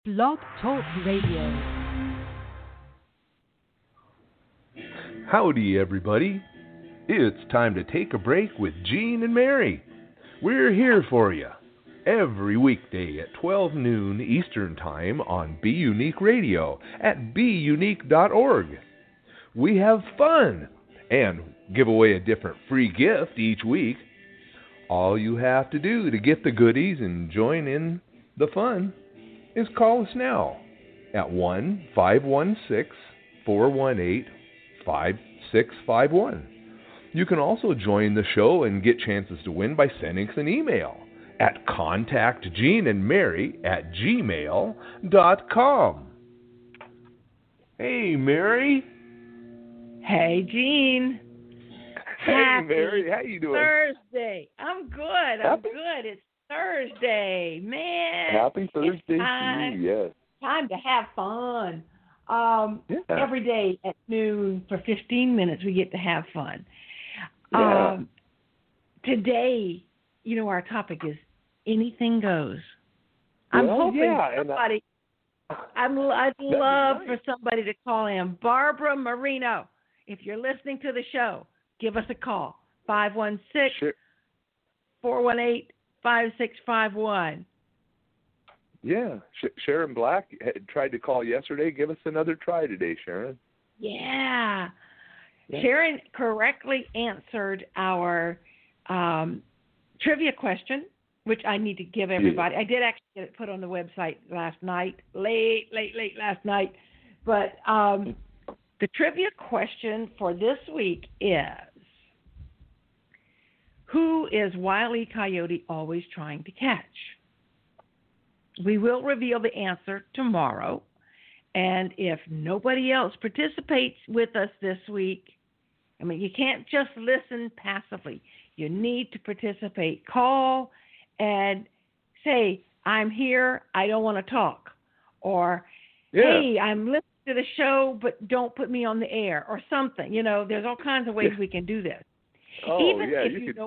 Blog Talk Radio. Howdy, everybody. It's time to take a break with Gene and Mary. We're here for you every weekday at 12 noon Eastern Time on Be Unique Radio at beunique.org. We have fun and give away a different free gift each week. All you have to do to get the goodies and join in the fun is call us now at 1-516-418-5651. You can also join the show and get chances to win by sending us an email at contactgeneandmary@gmail.com. Hey, Mary. Hey, Gene. Hey, Mary. How you doing? Thursday. I'm good. It's Thursday, man. Happy Thursday to you, yes. Time to have fun. Yeah. Every day at noon for 15 minutes we get to have fun. Yeah. Today, our topic is anything goes. I'm hoping somebody. I'd love for somebody to call in. Barbara Marino, if you're listening to the show, give us a call. 516-418-5651. Yeah. Sharon Black had tried to call yesterday. Give us another try today, Sharon. Yeah. Sharon correctly answered our trivia question, which I need to give everybody. I did actually get it put on the website last night, late last night. But the trivia question for this week is, who is Wile E. Coyote always trying to catch? We will reveal the answer tomorrow. And if nobody else participates with us this week, you can't just listen passively. You need to participate. Call and say, I'm here, I don't want to talk. Or, hey, I'm listening to the show, but don't put me on the air, or something. There's all kinds of ways we can do this. Oh, Even yeah, if you could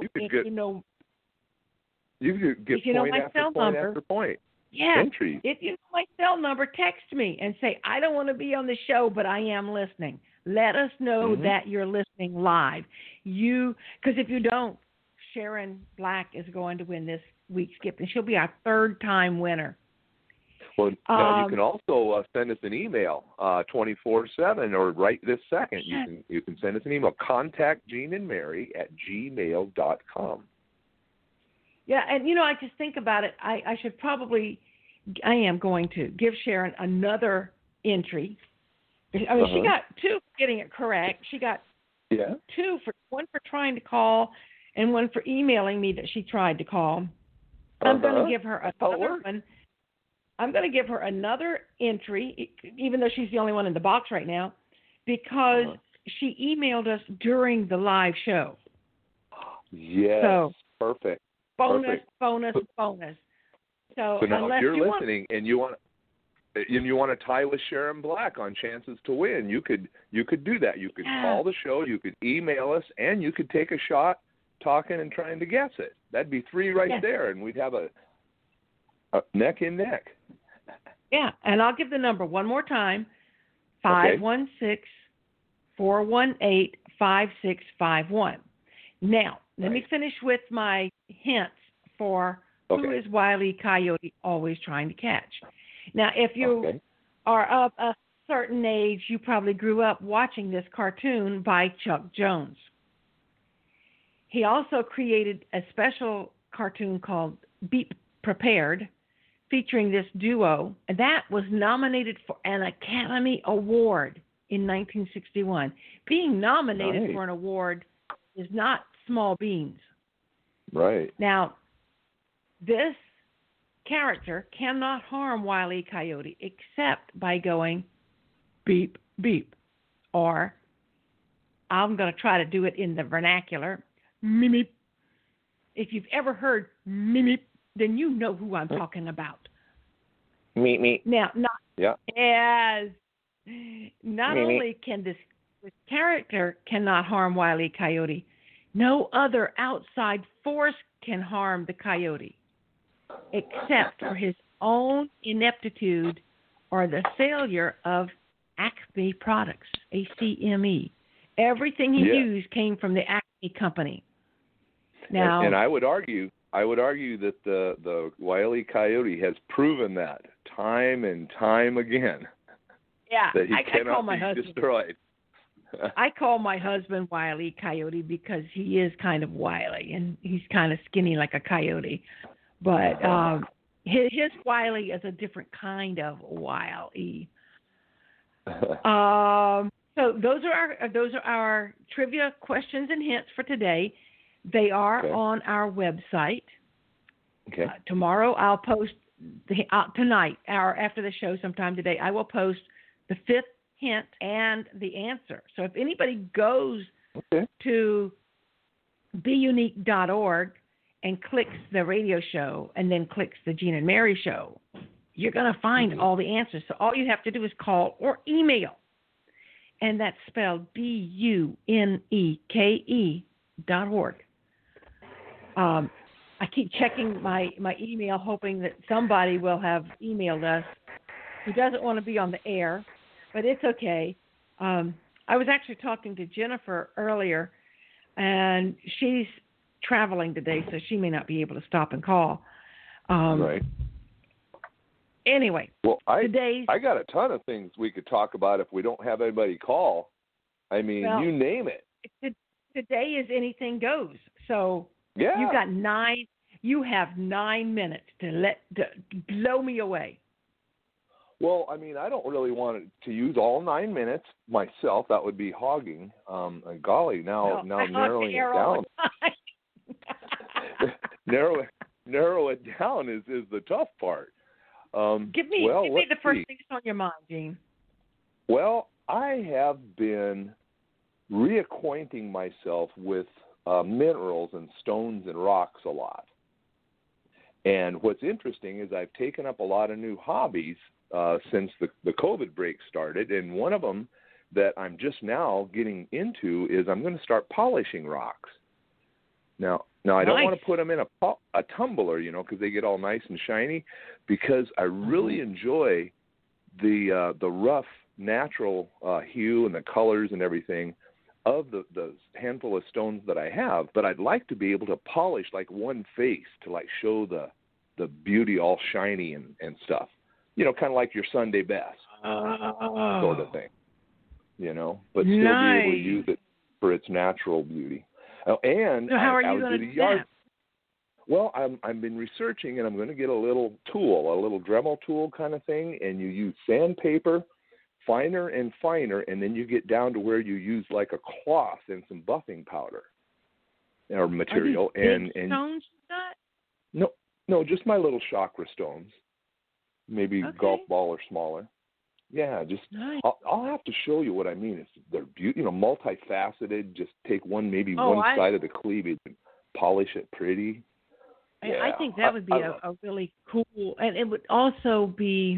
get point after point after point. Yeah. Entries. If you know my cell number, text me and say, I don't want to be on the show, but I am listening. Let us know that you're listening live. Because if you don't, Sharon Black is going to win this week's gift, and she'll be our third-time winner. Well, now you can also send us an email 24/7, or right this second. You can send us an email, contactgeneandmary@gmail.com. Yeah, and I just think about it. I am going to give Sharon another entry. She got 2 for getting it correct. She got 2 one for trying to call, and 1 for emailing me that she tried to call. I'm going to give her another one. I'm going to give her another entry, even though she's the only one in the box right now, because she emailed us during the live show. Yes, so, perfect. Bonus. So now, if you're listening and you want to tie with Sharon Black on chances to win, you could do that. You could call the show, you could email us, and you could take a shot talking and trying to guess it. That'd be 3 right there, and we'd have a neck and neck. Yeah, and I'll give the number one more time: 516-418-5651. Now, let me finish with my hints for who is Wile E. Coyote always trying to catch. Now, if you are of a certain age, you probably grew up watching this cartoon by Chuck Jones. He also created a special cartoon called Be Prepared, featuring this duo, and that was nominated for an Academy Award in 1961. Being nominated for an award is not small beans. Right. Now, this character cannot harm Wile E. Coyote except by going beep, beep. Or, I'm going to try to do it in the vernacular, meep. If you've ever heard meep, then you know who I'm talking about. Meep. Now, not only can this character cannot harm Wile E. Coyote, no other outside force can harm the coyote except for his own ineptitude or the failure of Acme Products, ACME. Everything he used came from the Acme company. Now, and I would argue that the Wile E. Coyote has proven that time and time again. Yeah, that he cannot be destroyed. I call my husband Wile E. Coyote because he is kind of wily and he's kind of skinny like a coyote. But his Wiley is a different kind of Wile E. So those are our trivia questions and hints for today. They are on our website. Okay. Tomorrow I'll post tonight, after the show, sometime today, I will post the fifth hint and the answer. So if anybody goes to beunique.org and clicks the radio show and then clicks the Gene and Mary show, you're going to find all the answers. So all you have to do is call or email. And that's spelled BUNEKE.org. I keep checking my email, hoping that somebody will have emailed us who doesn't want to be on the air, but it's okay. I was actually talking to Jennifer earlier, and she's traveling today, so she may not be able to stop and call. Right. Anyway, well, I got a ton of things we could talk about if we don't have anybody call. I mean, you name it. Today is anything goes. So you have 9 minutes to blow me away. Well, I mean, I don't really want to use all 9 minutes myself. That would be hogging. Golly, now narrowing it down. narrow it down is the tough part. Give me the first thing that's on your mind, Gene. Well, I have been reacquainting myself with minerals and stones and rocks a lot. And what's interesting is I've taken up a lot of new hobbies since the COVID break started, and one of them that I'm just now getting into is I'm going to start polishing rocks. Now I don't want to put them in a tumbler, because they get all nice and shiny, because I really enjoy the rough, natural hue and the colors and everything of the handful of stones that I have. But I'd like to be able to polish like one face to show the beauty all shiny and stuff. Kind of like your Sunday best sort of thing. But still be able to use it for its natural beauty. Oh, and so how are you going to do that? Well, I've been researching, and I'm going to get a little tool, a little Dremel tool kind of thing, and you use sandpaper, finer and finer, and then you get down to where you use like a cloth and some buffing powder or material. Are these big stones? No, just my little chakra stones, maybe golf ball or smaller. Yeah, just nice. I'll have to show you what I mean. They're multifaceted. Just take one side of the cleavage and polish it pretty. I think that would be a really cool, and it would also be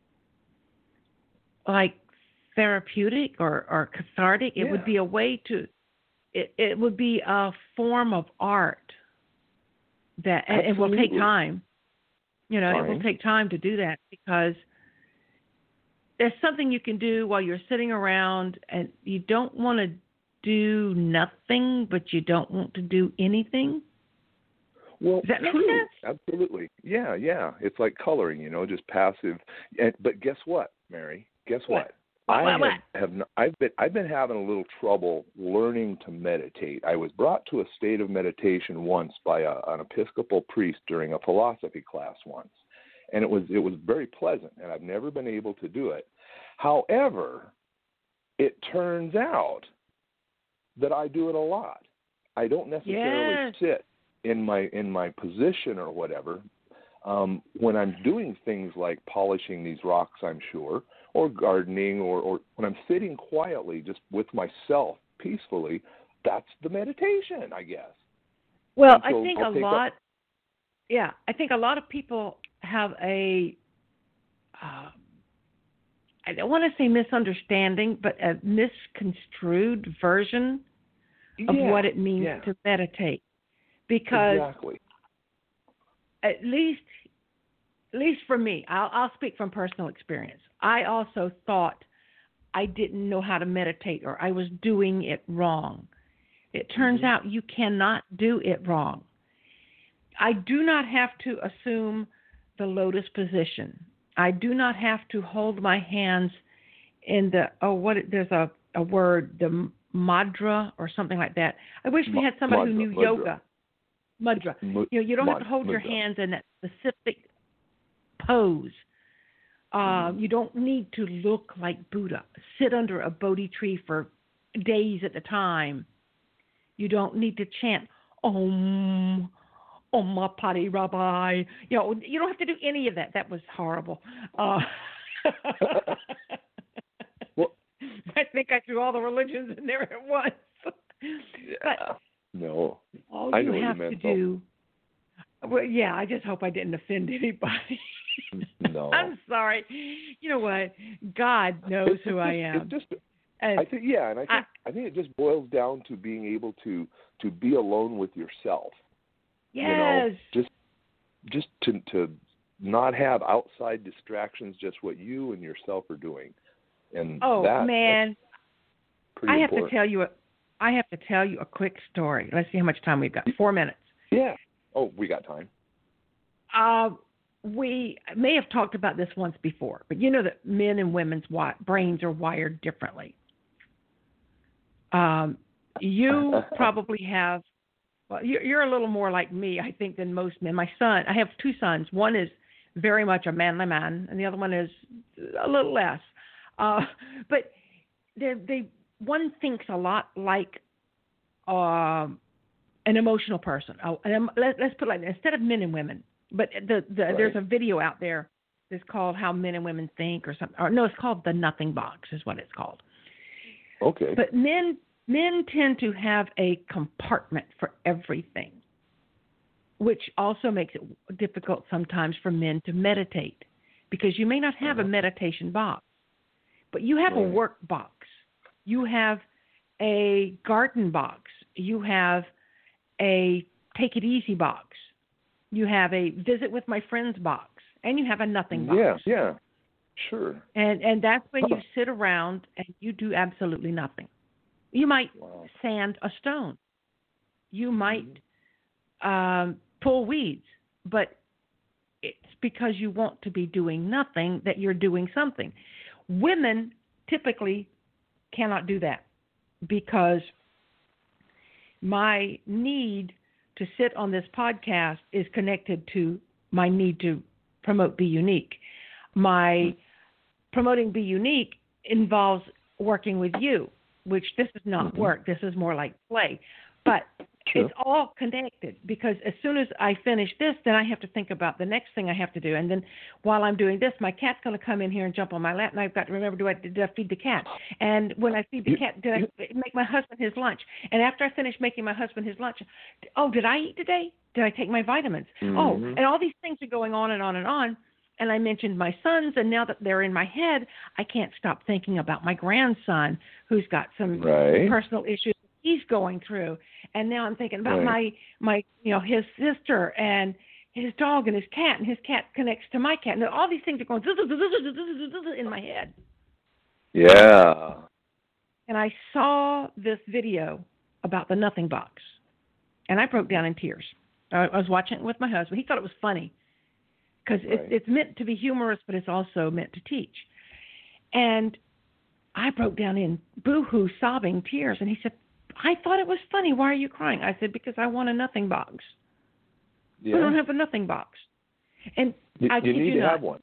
like therapeutic or cathartic. It would be a way to. It would be a form of art that it will take time. It will take time to do that because there's something you can do while you're sitting around and you don't want to do nothing, but you don't want to do anything. Well, does that make sense? Absolutely. Yeah. It's like coloring, just passive. But guess what, Mary? Guess what? I've been having a little trouble learning to meditate. I was brought to a state of meditation once by an Episcopal priest during a philosophy class once. And it was very pleasant, and I've never been able to do it. However, it turns out that I do it a lot. I don't necessarily sit in my position or whatever. When I'm doing things like polishing these rocks, I'm sure, or gardening, or when I'm sitting quietly just with myself peacefully, that's the meditation, I guess. Well, I think I think a lot of people have I don't want to say misunderstanding, but a misconstrued version of what it means to meditate. Because at least at least for me, I'll speak from personal experience. I also thought I didn't know how to meditate or I was doing it wrong. It turns out you cannot do it wrong. I do not have to assume the lotus position. I do not have to hold my hands in the, there's a word, the mudra or something like that. I wish we had somebody who knew yoga. Mudra. You don't have to hold your hands in that specific pose. You don't need to look like Buddha. Sit under a Bodhi tree for days at a time. You don't need to chant Om, Om Padi Rabbi. You don't have to do any of that. That was horrible. Well, I think I threw all the religions in there at once. But no. All you have to do. Well, yeah, I just hope I didn't offend anybody. No. I'm sorry. You know what? God knows who I am. I think it just boils down to being able to be alone with yourself. Yes. Just to not have outside distractions, just what you and yourself are doing. And man, I have to tell you a quick story. Let's see how much time we've got. 4 minutes. Yeah. Oh, we got time. We may have talked about this once before, but you know that men and women's brains are wired differently. You probably have, you're a little more like me, I think, than most men. I have 2 sons. One is very much a manly man, and the other one is a little less. But one thinks a lot like an emotional person. Let's put it like that. Instead of men and women. But there's a video out there that's called How Men and Women Think or something. Or no, it's called The Nothing Box is what it's called. Okay. But men tend to have a compartment for everything, which also makes it difficult sometimes for men to meditate because you may not have a meditation box, but you have a work box. You have a garden box. You have a take it easy box. You have a visit with my friends box, and you have a nothing box. Yeah, sure. And that's when you sit around and you do absolutely nothing. You might sand a stone. You might pull weeds, but it's because you want to be doing nothing that you're doing something. Women typically cannot do that because my need to sit on this podcast is connected to my need to promote Be Unique. My promoting Be Unique involves working with you, which this is not work. This is more like play. But it's all connected because as soon as I finish this, then I have to think about the next thing I have to do. And then while I'm doing this, my cat's going to come in here and jump on my lap, and I've got to remember, did I feed the cat? And when I feed the cat, did I make my husband his lunch? And after I finish making my husband his lunch, did I eat today? Did I take my vitamins? And all these things are going on and on and on. And I mentioned my sons, and now that they're in my head, I can't stop thinking about my grandson who's got some personal issues he's going through. And now I'm thinking about my his sister and his dog and his cat connects to my cat. And all these things are going in my head. Yeah. And I saw this video about the nothing box, and I broke down in tears. I was watching it with my husband. He thought it was funny because it's meant to be humorous, but it's also meant to teach. And I broke down in boo-hoo, sobbing tears. And he said, I thought it was funny. Why are you crying? I said, because I want a nothing box. Yeah. We don't have a nothing box. And I kid you you need to not, have one.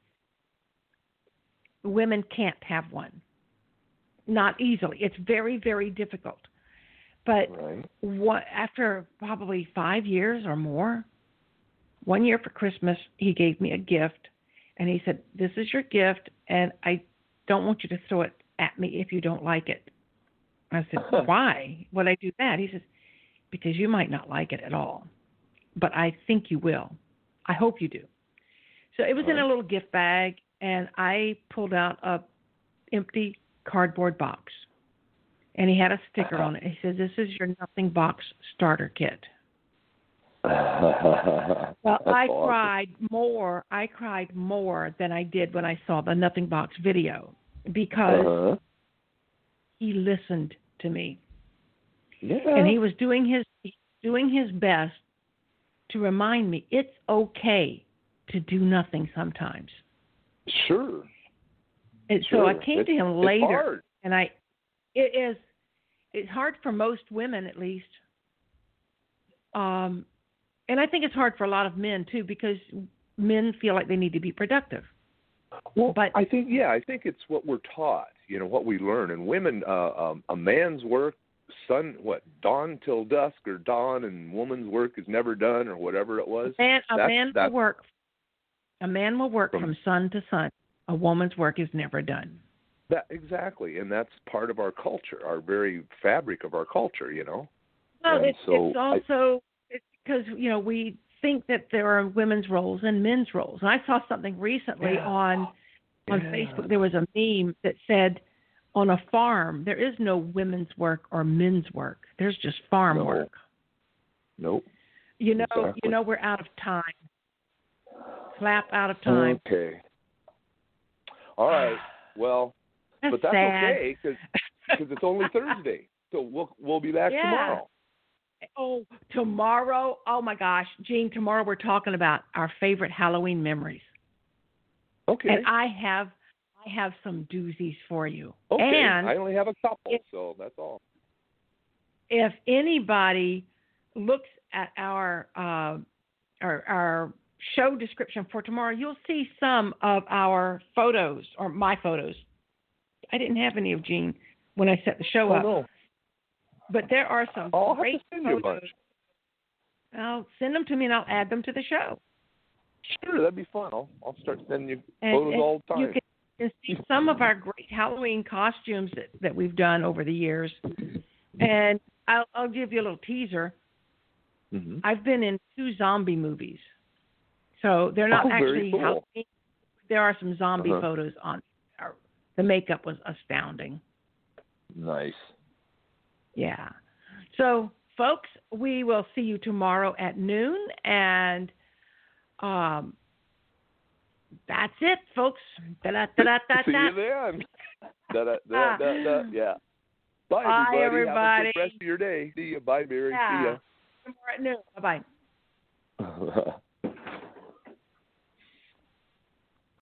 Women can't have one. Not easily. It's very, very difficult. But after probably 5 years or more, 1 year for Christmas, he gave me a gift. And he said, this is your gift, and I don't want you to throw it at me if you don't like it. I said, why would I do that? He says, because you might not like it at all, but I think you will. I hope you do. So it was in a little gift bag, and I pulled out a empty cardboard box, and he had a sticker on it. He says, this is your nothing box starter kit. Well, I awesome. cried more than I did when I saw the Nothing Box video because he listened to me. Yeah. And he was doing his best to remind me it's okay to do nothing sometimes. Sure. So I came to him later, hard. and it's hard for most women at least. And I think it's hard for a lot of men too because men feel like they need to be productive. Well, but I think it's what we're taught, what we learn. And women, a man's work, dawn till dusk, or dawn, and woman's work is never done, or whatever it was. A man will work from sun to sun. A woman's work is never done. Exactly, and that's part of our culture, our very fabric of our culture, Well, it's also because we think that there are women's roles and men's roles. And I saw something recently on Facebook. There was a meme that said, on a farm, there is no women's work or men's work. There's just farm work. Nope. Exactly. We're out of time. Slap out of time. Okay. All right. Well, that's but that's sad. Okay because it's only Thursday, so we'll be back tomorrow. Oh, tomorrow! Oh my gosh, Gene! Tomorrow we're talking about our favorite Halloween memories. Okay. And I have some doozies for you. Okay. And I only have a couple, so that's all. If anybody looks at our show description for tomorrow, you'll see some of our photos, or my photos. I didn't have any of Gene when I set the show up. No. But there are some great have to send you a photos. bunch. I'll send them to me and I'll add them to the show. Sure, that'd be fun. I'll start sending you photos all the time. You can see some of our great Halloween costumes that we've done over the years. And I'll give you a little teaser. Mm-hmm. I've been in 2 zombie movies. So they're not actually cool. Halloween. There are some zombie photos on. The makeup was astounding. Nice. Yeah. So, folks, we will see you tomorrow at noon. And that's it, folks. See you then. Yeah. Bye, everybody. Have a good rest of your day. See you. Bye, Mary. Yeah. See ya. Tomorrow at noon. Bye-bye.